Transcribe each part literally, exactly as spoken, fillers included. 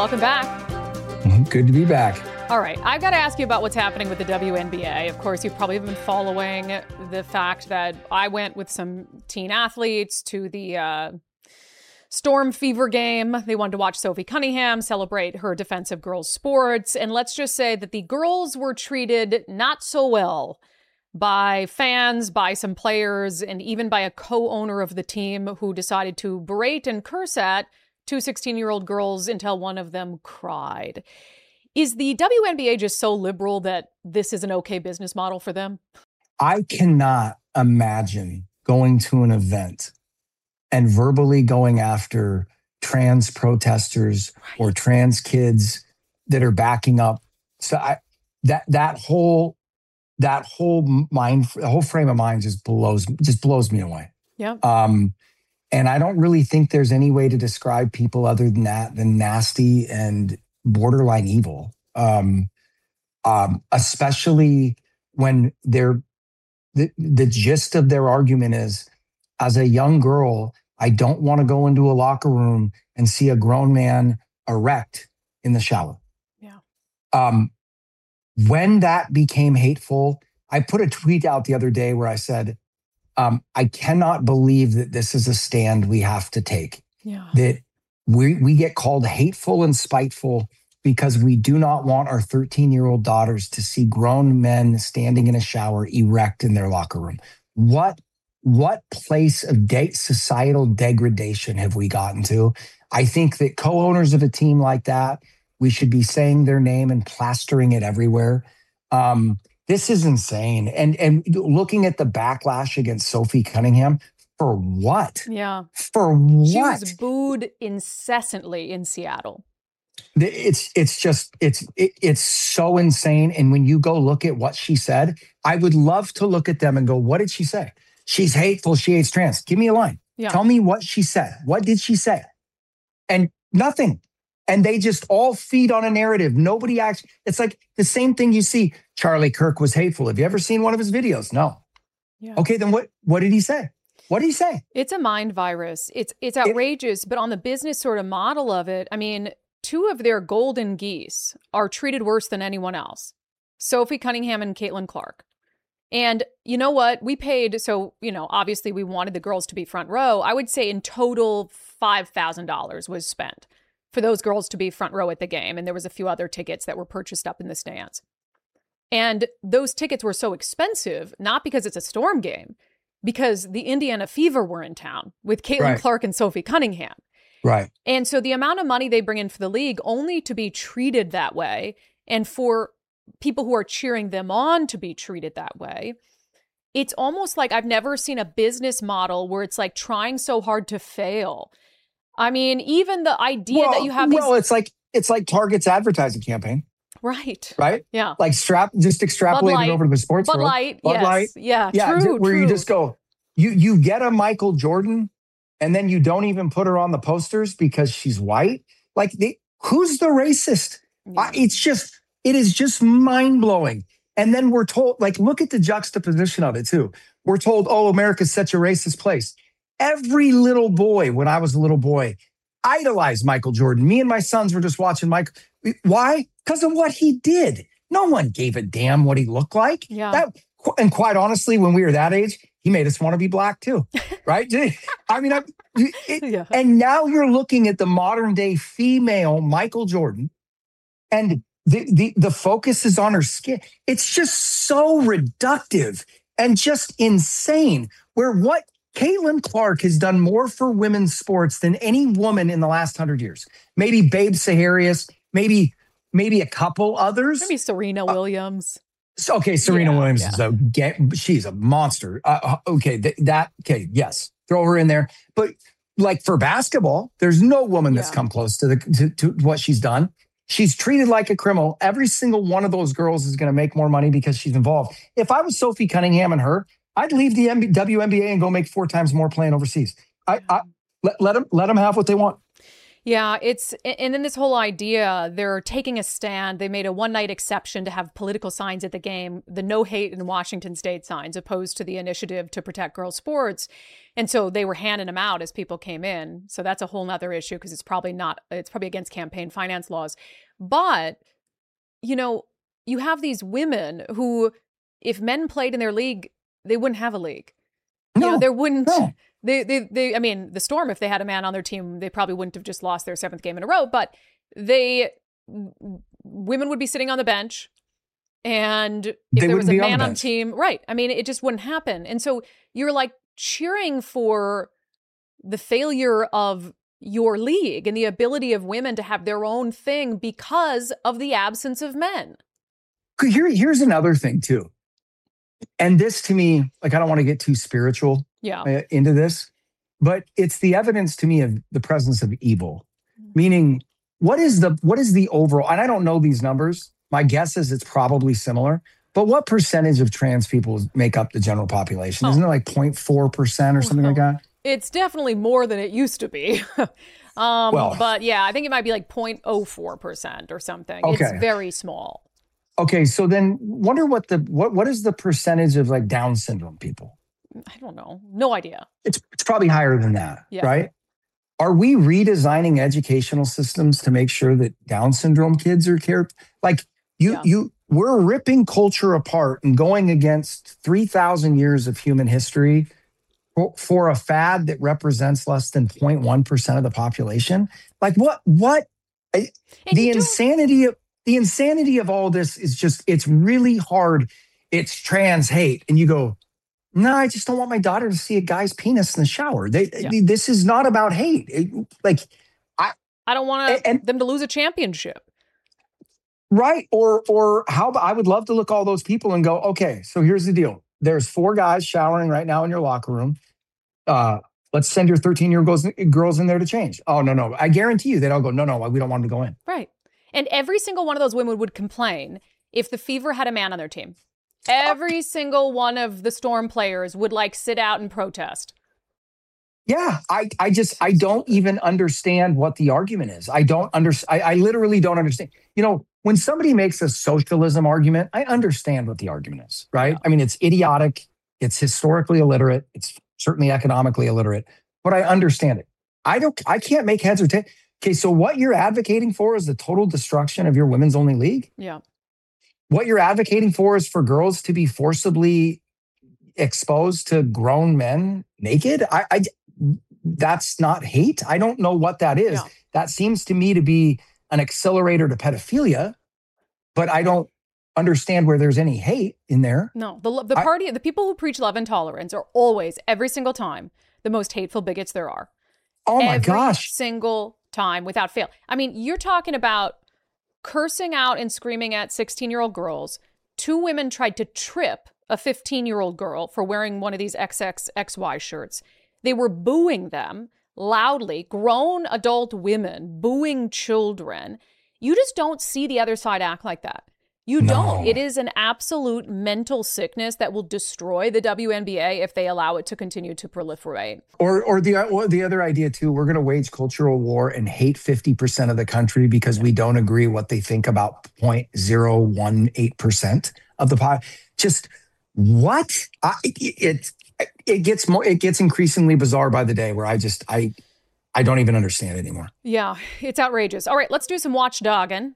welcome back. Good to be back. All right, I've got to ask you about what's happening with the W N B A. Of course, you've probably been following the fact that I went with some teen athletes to the uh, Storm Fever game. They wanted to watch Sophie Cunningham celebrate her defensive girls' sports. And let's just say that the girls were treated not so well by fans, by some players, and even by a co-owner of the team who decided to berate and curse at two sixteen-year-old girls until one of them cried. Is the W N B A just so liberal that this is an okay business model for them? I cannot imagine going to an event and verbally going after trans protesters right. or trans kids that are backing up. So I, that that whole that whole mind, the whole frame of mind just blows just blows me away. Yeah. Um, and I don't really think there's any way to describe people other than that than nasty and borderline evil. Um, um, especially when they're the, the gist of their argument is, as a young girl, I don't want to go into a locker room and see a grown man erect in the shower. Yeah. Um, when that became hateful, I put a tweet out the other day where I said, um, I cannot believe that this is a stand we have to take. Yeah. That we we get called hateful and spiteful because we do not want our thirteen-year-old daughters to see grown men standing in a shower erect in their locker room. What what place of de- societal degradation have we gotten to? I think that co-owners of a team like that, we should be saying their name and plastering it everywhere. Um, this is insane. And, and looking at the backlash against Sophie Cunningham, for what? Yeah. For what? She was booed incessantly in Seattle. It's it's just, it's it, it's so insane. And when you go look at what she said, I would love to look at them and go, what did she say? She's hateful. She hates trans. Give me a line. Yeah. Tell me what she said. What did she say? And nothing. And they just all feed on a narrative. Nobody actually, it's like the same thing you see. Charlie Kirk was hateful. Have you ever seen one of his videos? No. Yeah. Okay, then what, what did he say? What did he say? It's a mind virus. It's it's outrageous. It, but on the business sort of model of it, I mean, two of their golden geese are treated worse than anyone else. Sophie Cunningham and Caitlin Clark. And you know what? We paid, so, you know, obviously we wanted the girls to be front row. I would say in total, five thousand dollars was spent for those girls to be front row at the game. And there was a few other tickets that were purchased up in the stands. And those tickets were so expensive, not because it's a Storm game, because the Indiana Fever were in town with Caitlin Right. Clark and Sophie Cunningham. Right. And so the amount of money they bring in for the league only to be treated that way, and for people who are cheering them on to be treated that way, it's almost like I've never seen a business model where it's like trying so hard to fail. I mean, even the idea well, that you have these... Well, it's like it's like Target's advertising campaign. Right. Right? Yeah. Like strap just extrapolate it over to the sports Bud world. Light. Bud yes. Light. Yeah. Yeah. True, where true. you just go, you you get a Michael Jordan and then you don't even put her on the posters because she's white. Like, they, who's the racist? Yeah. I, it's just, it is just mind blowing. And then we're told, like, look at the juxtaposition of it too. We're told, oh, America's such a racist place. Every little boy, when I was a little boy, idolized Michael Jordan. Me and my sons were just watching Michael. Why? Because of what he did. No one gave a damn what he looked like. Yeah. That, and quite honestly, when we were that age, he made us want to be black too, right? I mean, I, it, Yeah. and now you're looking at the modern day female Michael Jordan, and the, the, the focus is on her skin. It's just so reductive and just insane, where what Caitlin Clark has done more for women's sports than any woman in the last hundred years. Maybe Babe Saharias, maybe maybe a couple others. Maybe Serena Williams. So, okay, Serena Yeah, Williams yeah. is a get, she's a monster. Uh, okay, th- that okay, yes, throw her in there. But like for basketball, there's no woman that's Yeah. come close to the to, to what she's done. She's treated like a criminal. Every single one of those girls is going to make more money because she's involved. If I was Sophie Cunningham and her, I'd leave the M B- W N B A and go make four times more playing overseas. I, I let let them let them have what they want. Yeah, it's, and then this whole idea, they're taking a stand. They made a one night exception to have political signs at the game, the no hate in Washington state signs, opposed to the initiative to protect girls' sports. And so they were handing them out as people came in. So that's a whole nother issue because it's probably not, it's probably against campaign finance laws. But, you know, you have these women who, if men played in their league, they wouldn't have a league. No, you know, there wouldn't. No. They, they, they, I mean, the Storm, if they had a man on their team, they probably wouldn't have just lost their seventh game in a row, but they, women would be sitting on the bench. And if They there was a wouldn't be on man the on bench. team, right. I mean, it just wouldn't happen. And so you're like cheering for the failure of your league and the ability of women to have their own thing because of the absence of men. Here, here's another thing too. And this to me, like, I don't want to get too spiritual Yeah. uh, into this, but it's the evidence to me of the presence of evil. Meaning, what is the what is the overall? And I don't know these numbers. My guess is it's probably similar. But what percentage of trans people make up the general population? Oh. Isn't it like zero point four percent or something like that? It's definitely more than it used to be. um, Well- but yeah, I think it might be like zero point zero four percent or something. Okay. It's very small. Okay, so then wonder what the what what is the percentage of like Down syndrome people? I don't know. No idea. It's it's probably higher than that, Yeah. right? Are we redesigning educational systems to make sure that Down syndrome kids are cared? Like you Yeah. you we're ripping culture apart and going against three thousand years of human history for, for a fad that represents less than zero point one percent of the population. Like what what I- And the you don't- insanity of the insanity of all this is just, it's really hard. It's trans hate. And you go, no, I just don't want my daughter to see a guy's penis in the shower. They, Yeah. This is not about hate. It- like, I don't want And- and- them to lose a championship. right. Or, or how about, I would love to look all those people and go, okay, so here's the deal. There's four guys showering right now in your locker room. Uh, let's send your thirteen year old girls, girls in there to change. Oh, no, no. I guarantee you they'd all go, no, no, we don't want them to go in. Right. And every single one of those women would complain if the Fever had a man on their team. Every single one of the Storm players would like sit out and protest. Yeah, I, I just, I don't even understand what the argument is. I don't understand. I literally don't understand. You know, when somebody makes a socialism argument, I understand what the argument is, right? Yeah. I mean, it's idiotic. It's historically illiterate. It's certainly economically illiterate, but I understand it. I don't, I can't make heads or tails. Okay, so what you're advocating for is the total destruction of your women's only league. Yeah. What you're advocating for is for girls to be forcibly exposed to grown men naked. I, I that's not hate. I don't know what that is. Yeah. That seems to me to be an accelerator to pedophilia, but I don't understand where there's any hate in there. No, the the I- party, the people who preach love and tolerance are always, every single time, the most hateful bigots there are. Oh my Every gosh. single time without fail. I mean, you're talking about cursing out and screaming at sixteen-year-old girls. Two women tried to trip a fifteen-year-old girl for wearing one of these X X X Y shirts. They were booing them loudly, grown adult women booing children. You just don't see the other side act like that. You No. don't. It is an absolute mental sickness that will destroy the W N B A if they allow it to continue to proliferate. Or, or the or the other idea too, we're going to wage cultural war and hate fifty percent of the country because we don't agree what they think about zero point zero one eight percent of the pop. Just what? I, it, it it gets more. It gets increasingly bizarre by the day. Where I just I I don't even understand it anymore. Yeah, it's outrageous. All right, let's do some watchdogging.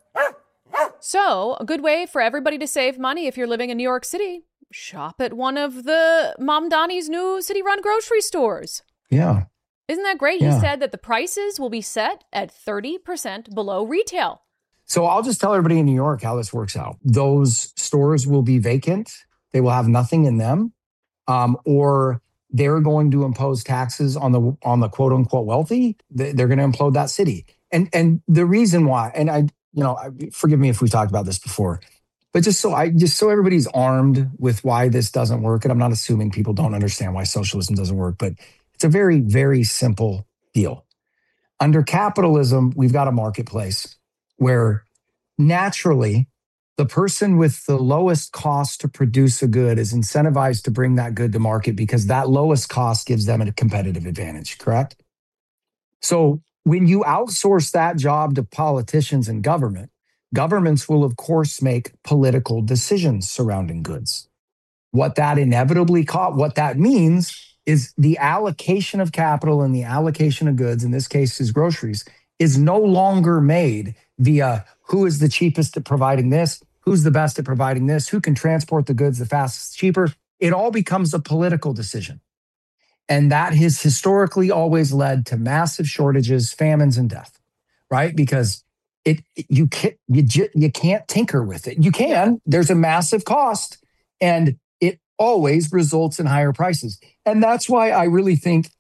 So, a good way for everybody to save money if you're living in New York City, shop at one of the Mom Donnie's new city-run grocery stores. Yeah. Isn't that great? Yeah. He said that the prices will be set at thirty percent below retail. So I'll just tell everybody in New York how this works out. Those stores will be vacant. They will have nothing in them, um, or they're going to impose taxes on the on the quote unquote wealthy. They- They're going to implode that city. And and the reason why, and I, you know, I, forgive me if we talked about this before, but just so I just so everybody's armed with why this doesn't work. And I'm not assuming people don't understand why socialism doesn't work, but it's a very, very simple deal. Under capitalism, we've got a marketplace where naturally the person with the lowest cost to produce a good is incentivized to bring that good to market because that lowest cost gives them a competitive advantage, correct? So when you outsource that job to politicians and government, governments will, of course, make political decisions surrounding goods. What that inevitably caught, what that means is the allocation of capital and the allocation of goods, in this case is groceries, is no longer made via who is the cheapest at providing this, who's the best at providing this, who can transport the goods the fastest, cheaper. It all becomes a political decision. And that has historically always led to massive shortages, famines, and death, right? Because it you can't you, you can't tinker with it. You can. There's a massive cost, and it always results in higher prices. And that's why I really think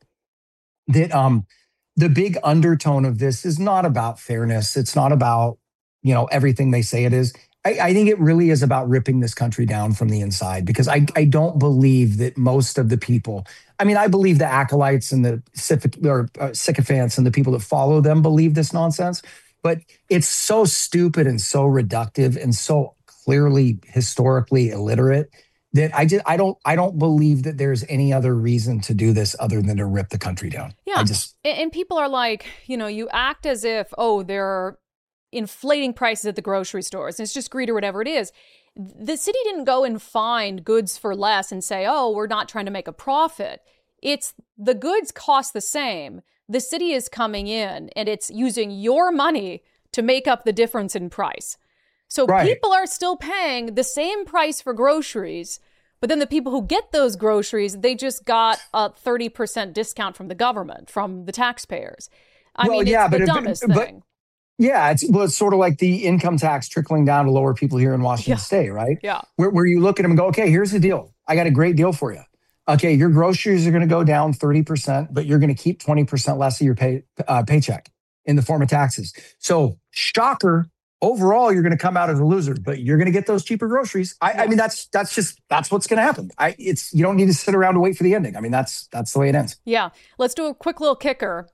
that um, the big undertone of this is not about fairness. It's not about, you know, everything they say it is. I, I think it really is about ripping this country down from the inside, because I, I don't believe that most of the people, I mean, I believe the acolytes and the syph- or, uh, sycophants and the people that follow them believe this nonsense, but it's so stupid and so reductive and so clearly historically illiterate that I just I don't I don't believe that there's any other reason to do this other than to rip the country down. Yeah, I just and people are like, you know, you act as if, oh, they're inflating prices at the grocery stores and it's just greed or whatever it is. The city didn't go and find goods for less and say, oh, we're not trying to make a profit. It's the goods cost the same. The city is coming in and it's using your money to make up the difference in price. So right. People are still paying the same price for groceries, but then the people who get those groceries, they just got a thirty percent discount from the government, from the taxpayers. I well, mean, yeah, it's but the it, dumbest but, thing. Yeah, it's, well, it's sort of like the income tax trickling down to lower people here in Washington yeah. State, right? Yeah. Where, where you look at them and go, okay, here's the deal. I got a great deal for you. Okay, your groceries are going to go down thirty percent, but you're going to keep twenty percent less of your pay, uh, paycheck in the form of taxes. So, shocker, overall, you're going to come out as a loser, but you're going to get those cheaper groceries. I, yeah. I mean, that's that's just that's what's going to happen. I it's you don't need to sit around and wait for the ending. I mean, that's that's the way it ends. Yeah. Let's do a quick little kicker.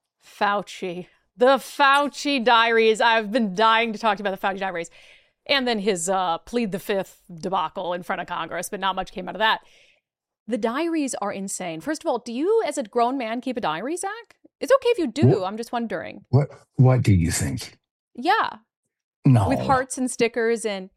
Fauci. The Fauci diaries. I've been dying to talk to you about the Fauci diaries. And then his uh, plead the fifth debacle in front of Congress, but not much came out of that. The diaries are insane. First of all, do you as a grown man keep a diary, Zach? It's okay if you do. What, I'm just wondering. What What do you think? Yeah. No. With hearts and stickers and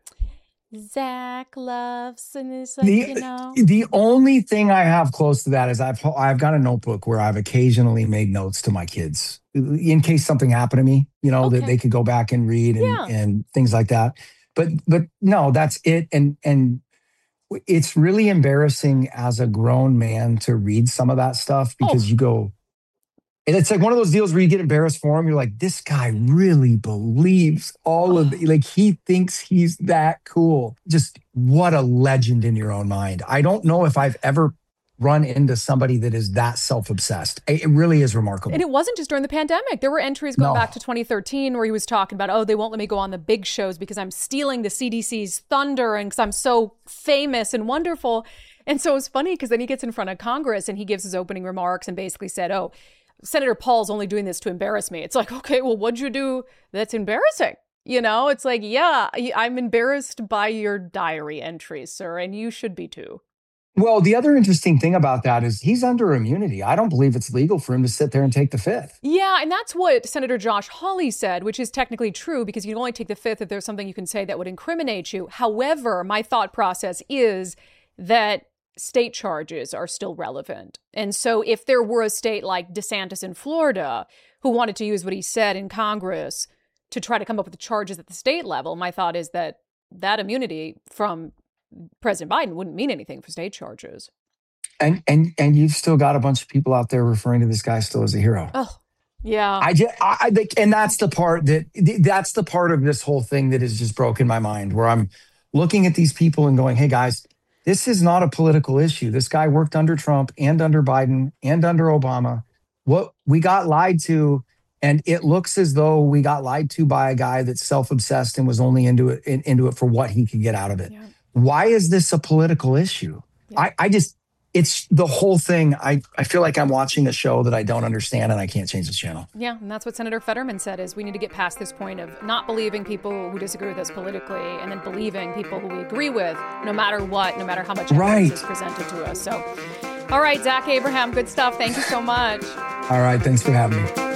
Zach loves and it's like, the, you know. The only thing I have close to that is I've I've got a notebook where I've occasionally made notes to my kids in case something happened to me, you know, okay. that they could go back and read and, yeah. and things like that. But but no, that's it. And and it's really embarrassing as a grown man to read some of that stuff because oh. you go, and it's like one of those deals where you get embarrassed for him. You're like, this guy really believes all of it. Like he thinks he's that cool. Just what a legend in your own mind. I don't know if I've ever run into somebody that is that self-obsessed. It really is remarkable. And it wasn't just during the pandemic. There were entries going no. back to twenty thirteen where he was talking about, oh, they won't let me go on the big shows because I'm stealing the C D C's thunder and because I'm so famous and wonderful. And so it's funny because then he gets in front of Congress and he gives his opening remarks and basically said, oh, Senator Paul's only doing this to embarrass me. It's like, okay, well, what'd you do that's embarrassing? You know, it's like, yeah, I'm embarrassed by your diary entries, sir, and you should be too. Well, the other interesting thing about that is he's under immunity. I don't believe it's legal for him to sit there and take the fifth. Yeah, and that's what Senator Josh Hawley said, which is technically true because you can only take the fifth if there's something you can say that would incriminate you. However, my thought process is that state charges are still relevant. And so if there were a state like DeSantis in Florida who wanted to use what he said in Congress to try to come up with the charges at the state level, my thought is that that immunity from President Biden wouldn't mean anything for state charges. And and and you've still got a bunch of people out there referring to this guy still as a hero. Oh, yeah. I just, I, I think, and that's the part that that's the part of this whole thing that has just broken my mind, where I'm looking at these people and going, hey guys, this is not a political issue. This guy worked under Trump and under Biden and under Obama. What we got lied to, and it looks as though we got lied to by a guy that's self-obsessed and was only into it in, into it for what he could get out of it. Yeah. Why is this a political issue? Yeah. I, I just, it's the whole thing. I, I feel like I'm watching a show that I don't understand and I can't change the channel. Yeah, and that's what Senator Fetterman said, is we need to get past this point of not believing people who disagree with us politically and then believing people who we agree with, no matter what, no matter how much evidence right. is presented to us. So, all right, Zach Abraham, good stuff. Thank you so much. All right, thanks for having me.